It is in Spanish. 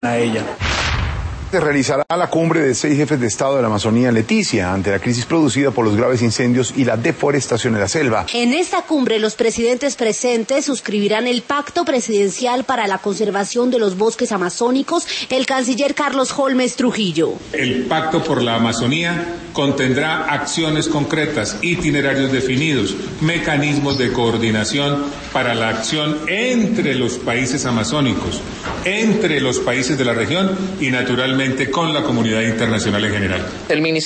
a ella. Se realizará la cumbre de 6 jefes de Estado de la Amazonía en Leticia, ante la crisis producida por los graves incendios y la deforestación en la selva. En esta cumbre, los presidentes presentes suscribirán el Pacto Presidencial para la Conservación de los Bosques Amazónicos, el canciller Carlos Holmes Trujillo. El Pacto por la Amazonía contendrá acciones concretas, itinerarios definidos, mecanismos de coordinación para la acción entre los países amazónicos, entre los países de la región y naturalmente con la comunidad internacional en general.